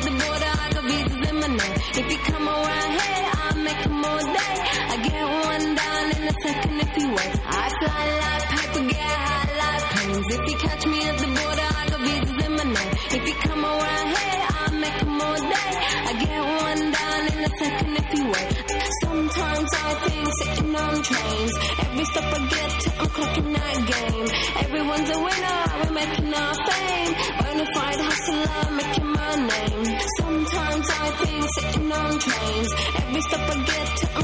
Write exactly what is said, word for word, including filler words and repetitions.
the border, I got visas in my name. If you come around here, I'll make them all day. I get one down in a second if you wait. I fly like paper, get high like planes. If you catch me at the border, I got visas in my name. If you come around here, I'll make them all day. I get one down in a second if you wait. Sometimes I think sitting on trains. Every stop I get to, I'm clocking that game. Everyone's a winner, we're making our fame. Bonafide hustler, making my name. Sometimes I think sitting on trains. Every stop I get to,